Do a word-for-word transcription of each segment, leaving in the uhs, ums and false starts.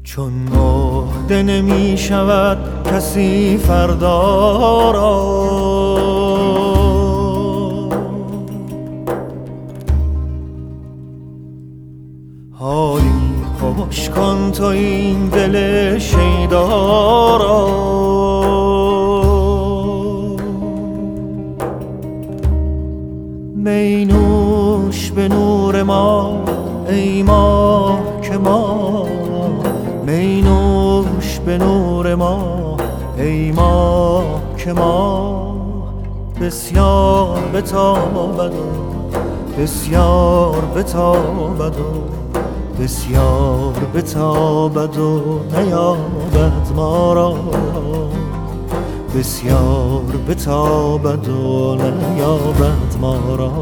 چون مهده نمی شود کسی فردا را، حالی خوش کن تو این دل شیدا را. می نوش به نور ما ای ماه که ما، می نوش به نور ما ای ماه که ما، بسیار بتابد و بسیار بتابد و بسیار بتابد و نیابد ما را، بسیار بتابد و نیابد ما را.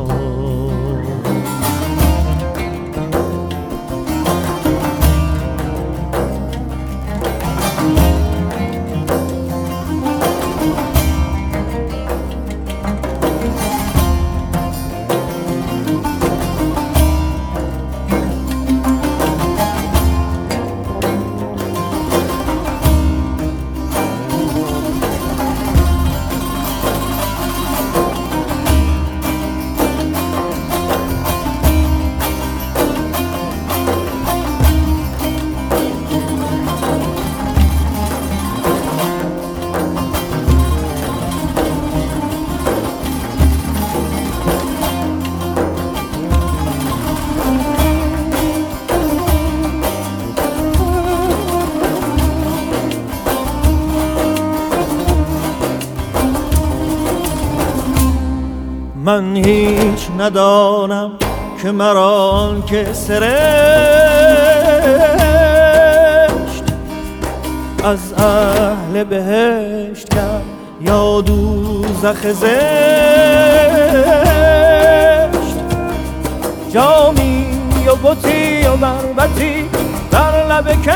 من هیچ ندانم که مرا که سرشت از اهل بهشت کرد یا دوزخ زشت. جامی و بطی و بربطی در لب کشت،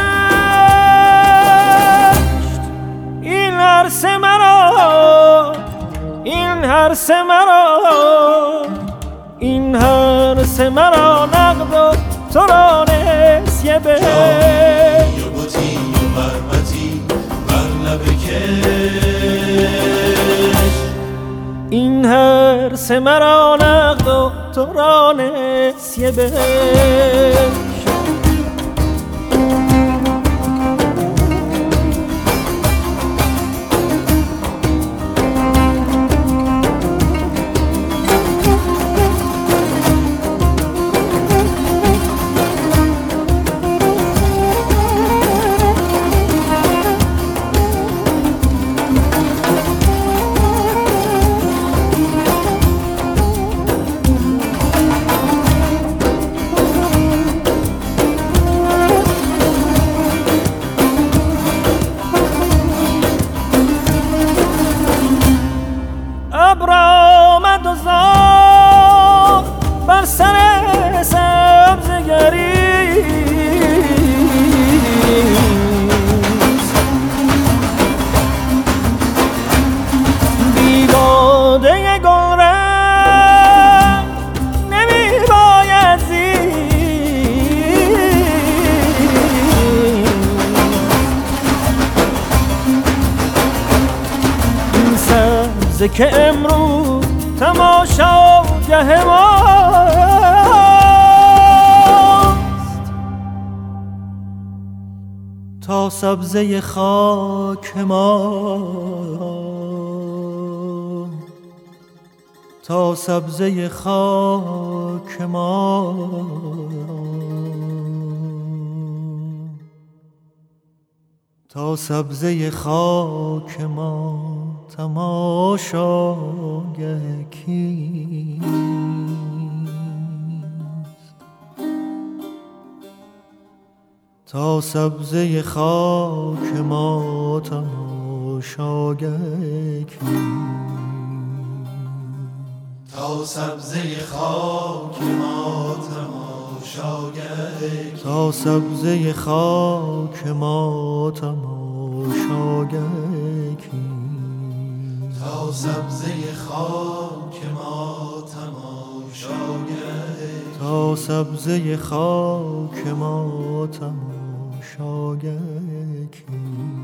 این هر سه مرا، این هر سه مرا، این هر سه مرا نقد و تو را نسیه به جامی و بطی و بربطی بر لب کشت، این هر سه مرا نقد و تو را نسیه به ابر آمد و زار بر سر سبزگری، بی باده گلرنگ نمی باید زیست. این سبزه که امروز تماشاگه ماست، تا سبزه خاک ما، تا سبزه خاک ما، تا سبزه خاک ما تماشاگه کیست. تا سبزه خاک ما تماشاگه کیست. تا سبزه خاک ما تماشاگه، تا سبزه خاک ما تماشاگه کیست. تا سبزه خاک ما تماشاگه، تا سبزه خاک ما تماشاگه شاگکی